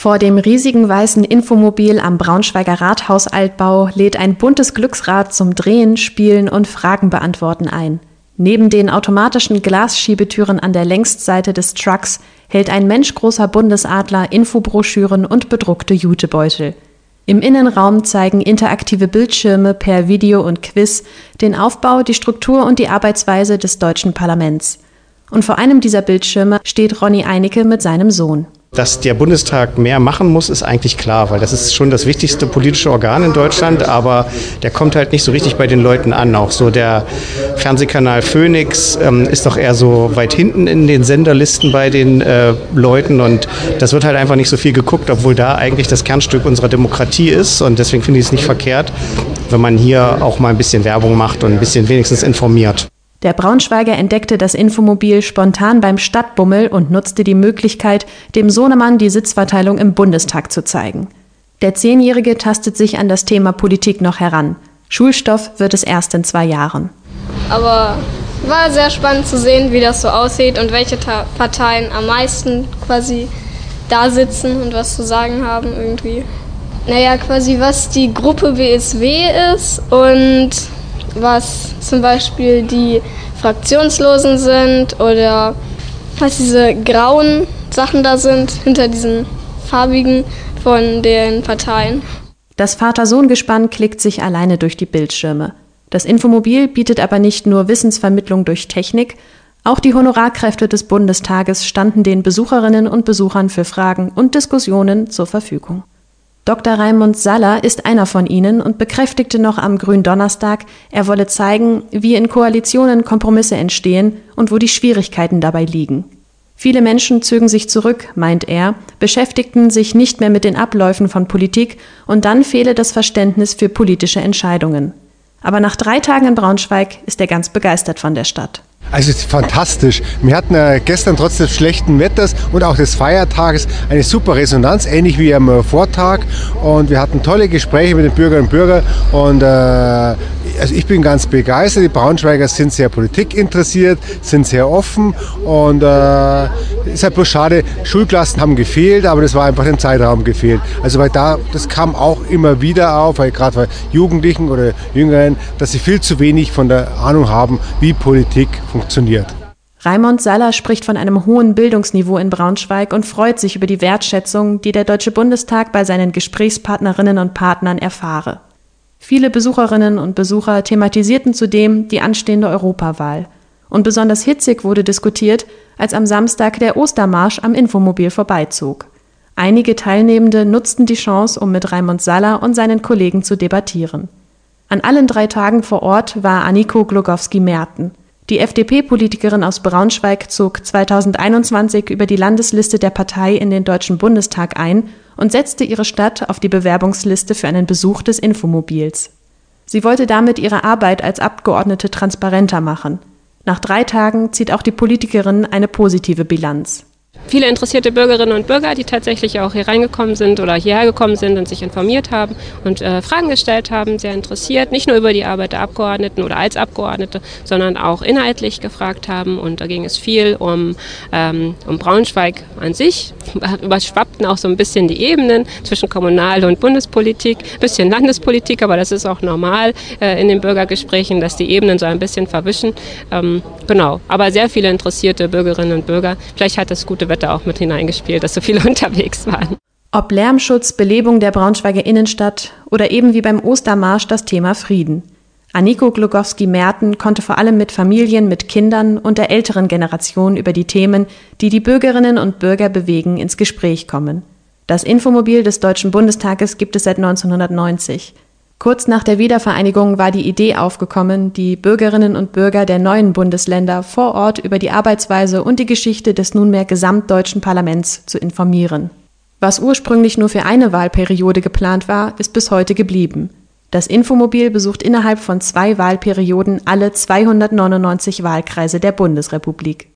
Vor dem riesigen weißen Infomobil am Braunschweiger Rathausaltbau lädt ein buntes Glücksrad zum Drehen, Spielen und Fragen beantworten ein. Neben den automatischen Glasschiebetüren an der Längsseite des Trucks hält ein menschgroßer Bundesadler Infobroschüren und bedruckte Jutebeutel. Im Innenraum zeigen interaktive Bildschirme per Video und Quiz den Aufbau, die Struktur und die Arbeitsweise des deutschen Parlaments. Und vor einem dieser Bildschirme steht Ronny Einecke mit seinem Sohn. Dass der Bundestag mehr machen muss, ist eigentlich klar, weil das ist schon das wichtigste politische Organ in Deutschland, aber der kommt halt nicht so richtig bei den Leuten an. Auch so der Fernsehkanal Phoenix ist doch eher so weit hinten in den Senderlisten bei den Leuten und das wird halt einfach nicht so viel geguckt, obwohl da eigentlich das Kernstück unserer Demokratie ist und deswegen finde ich es nicht verkehrt, wenn man hier auch mal ein bisschen Werbung macht und ein bisschen wenigstens informiert. Der Braunschweiger entdeckte das Infomobil spontan beim Stadtbummel und nutzte die Möglichkeit, dem Sohnemann die Sitzverteilung im Bundestag zu zeigen. Der 10-Jährige tastet sich an das Thema Politik noch heran. Schulstoff wird es erst in 2 Jahren. Aber war sehr spannend zu sehen, wie das so aussieht und welche Parteien am meisten quasi da sitzen und was zu sagen haben irgendwie. Naja, quasi was die Gruppe BSW ist und was zum Beispiel die Fraktionslosen sind oder was diese grauen Sachen da sind, hinter diesen farbigen von den Parteien. Das Vater-Sohn-Gespann klickt sich alleine durch die Bildschirme. Das Infomobil bietet aber nicht nur Wissensvermittlung durch Technik, auch die Honorarkräfte des Bundestages standen den Besucherinnen und Besuchern für Fragen und Diskussionen zur Verfügung. Dr. Raimund Saller ist einer von ihnen und bekräftigte noch am Gründonnerstag, er wolle zeigen, wie in Koalitionen Kompromisse entstehen und wo die Schwierigkeiten dabei liegen. Viele Menschen zögen sich zurück, meint er, beschäftigten sich nicht mehr mit den Abläufen von Politik und dann fehle das Verständnis für politische Entscheidungen. Aber nach 3 Tagen in Braunschweig ist er ganz begeistert von der Stadt. Also es ist fantastisch. Wir hatten gestern trotz des schlechten Wetters und auch des Feiertages eine super Resonanz, ähnlich wie am Vortag. Und wir hatten tolle Gespräche mit den Bürgerinnen und Bürgern. Und also ich bin ganz begeistert. Die Braunschweiger sind sehr politikinteressiert, sind sehr offen. Und es ist halt bloß schade, Schulklassen haben gefehlt, aber das war einfach im Zeitraum gefehlt. Also weil das kam auch immer wieder auf, weil gerade bei Jugendlichen oder Jüngeren, dass sie viel zu wenig von der Ahnung haben, wie Politik funktioniert. Raimund Saller spricht von einem hohen Bildungsniveau in Braunschweig und freut sich über die Wertschätzung, die der Deutsche Bundestag bei seinen Gesprächspartnerinnen und Partnern erfahre. Viele Besucherinnen und Besucher thematisierten zudem die anstehende Europawahl. Und besonders hitzig wurde diskutiert, als am Samstag der Ostermarsch am Infomobil vorbeizog. Einige Teilnehmende nutzten die Chance, um mit Raimund Saller und seinen Kollegen zu debattieren. An allen 3 Tagen vor Ort war Anniko Glogowski-Merten. Die FDP-Politikerin aus Braunschweig zog 2021 über die Landesliste der Partei in den Deutschen Bundestag ein und setzte ihre Stadt auf die Bewerbungsliste für einen Besuch des Infomobils. Sie wollte damit ihre Arbeit als Abgeordnete transparenter machen. Nach 3 Tagen zieht auch die Politikerin eine positive Bilanz. Viele interessierte Bürgerinnen und Bürger, die tatsächlich auch hier reingekommen sind oder hierher gekommen sind und sich informiert haben und Fragen gestellt haben, sehr interessiert, nicht nur über die Arbeit der Abgeordneten oder als Abgeordnete, sondern auch inhaltlich gefragt haben. Und da ging es viel um Braunschweig an sich. Überschwappten auch so ein bisschen die Ebenen zwischen Kommunal- und Bundespolitik, ein bisschen Landespolitik, aber das ist auch normal in den Bürgergesprächen, dass die Ebenen so ein bisschen verwischen. Genau, aber sehr viele interessierte Bürgerinnen und Bürger. Vielleicht hat das gute Wetter auch mit hineingespielt, dass so viele unterwegs waren. Ob Lärmschutz, Belebung der Braunschweiger Innenstadt oder eben wie beim Ostermarsch das Thema Frieden. Anniko Glogowski-Merten konnte vor allem mit Familien, mit Kindern und der älteren Generation über die Themen, die die Bürgerinnen und Bürger bewegen, ins Gespräch kommen. Das Infomobil des Deutschen Bundestages gibt es seit 1990. Kurz nach der Wiedervereinigung war die Idee aufgekommen, die Bürgerinnen und Bürger der neuen Bundesländer vor Ort über die Arbeitsweise und die Geschichte des nunmehr gesamtdeutschen Parlaments zu informieren. Was ursprünglich nur für eine Wahlperiode geplant war, ist bis heute geblieben. Das Infomobil besucht innerhalb von 2 Wahlperioden alle 299 Wahlkreise der Bundesrepublik.